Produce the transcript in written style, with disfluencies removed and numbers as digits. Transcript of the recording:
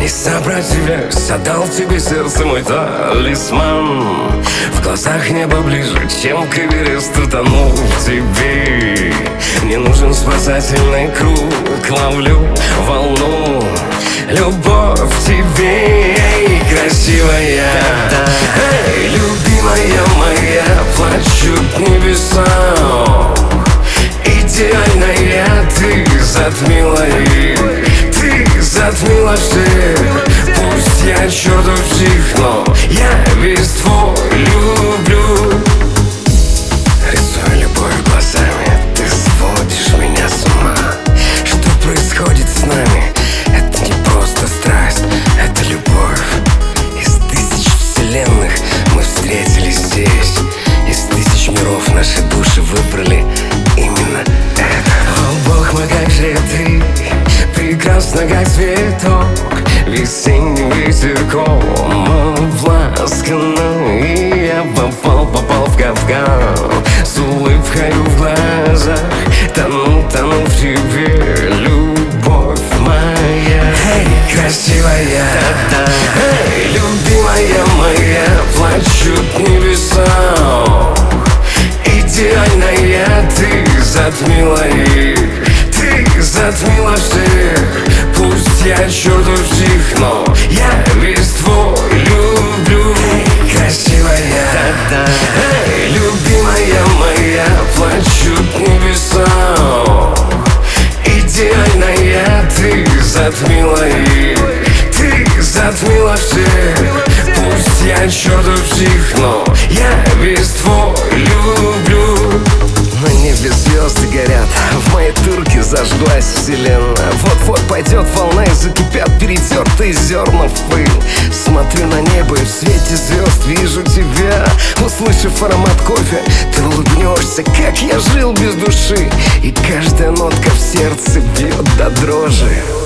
Не сопротивляюсь, отдал тебе сердце мой талисман. В глазах небо ближе, чем к Эвересту, тону в тебе. Мне нужен спасательный круг, ловлю волну. Любовь в тебе, эй, красивая, эй, любимая моя, плачут небеса. Идеальная, ты затмила их, ты затмила всех. Пусть я чертов псих, но я весь твой люблю. Рисуя любовь глазами, ты сводишь меня с ума. Что происходит с нами? Это не просто страсть, это любовь. Из тысяч вселенных мы встретились здесь. Из тысяч миров наши души выбрали именно это. О, Бог мой, как же ты прекрасна, как цветок весенним ветерком обласканно. И я попал в капкан с улыбкой в глазах. Тону в тебе, любовь моя. Эй, красивая, эй, любимая моя, плачут небеса. Идеальная, ты затмила их, ты затмила всех. Пусть я чертов псих, но я весь твой люблю. Эй, красивая, эй, любимая моя, плачут небеса. Идеальная, ты затмила их, ты затмила всех. Пусть я чертов псих, но я весь твой люблю. На небе звезды горят, в моей турке зажглась вселенная. Вот-вот пойдет волна и закипят перетертые зерна в пыль. Смотрю на небо и в свете звезд вижу тебя. Услышав аромат кофе, ты улыбнешься, как я жил без души. И каждая нотка в сердце бьет до дрожи.